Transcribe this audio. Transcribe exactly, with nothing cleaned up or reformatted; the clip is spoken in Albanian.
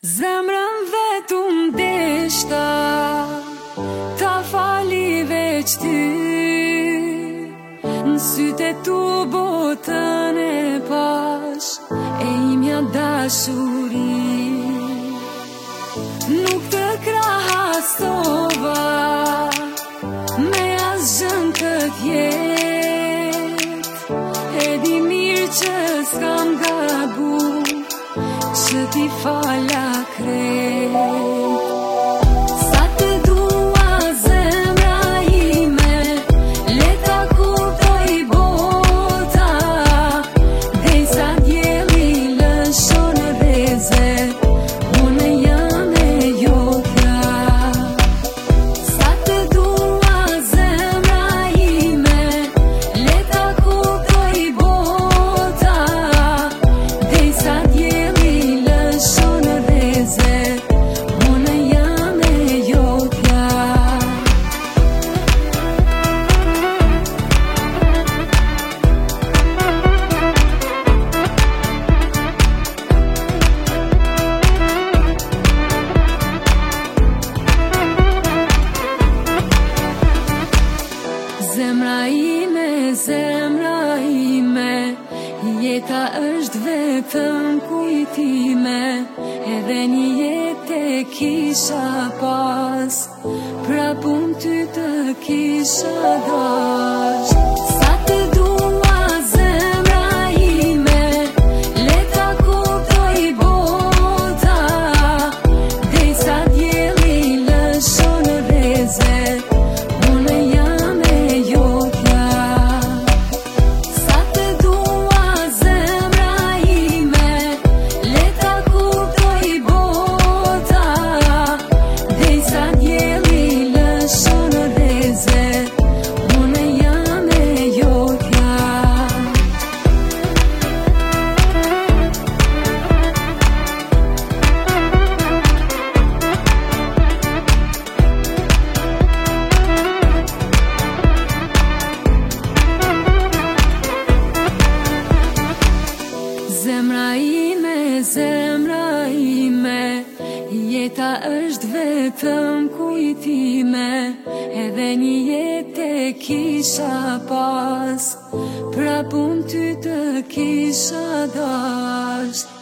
Zemrën vetu m'deshta, ta fali veç ty. N'sytë e tu botën e pash, e imja dashuri. Nuk të krahasova me asgjën këtë jet, e di mirë që s'kam gabu, që ti fala krejt. Sa të dua zemra ime, le ta kuptoj bota, derisa dielli lëshon rreze, unë jam e jotja. Sa të dua zemra ime, le ta kuptoj bota, derisa dielli lëshon rreze, unë jam e jotja. Zemra ime, zemra ime, jeta është vetëm kujtime, edhe një jetë e kisha pas, prap unë ty të kisha dash. Sa të dua zemra ime, le ta kuptoj bota, derisa dielli lëshon rreze, unë jam e jotja. Sa të dua zemra ime, le ta kuptoj bota, derisa dielli lëshon rreze, unë jam e jotja. Zemra ime, zemra ime, jeta është vetëm kujtime, edhe një jetë e kisha pas, prap unë ty të kisha dash.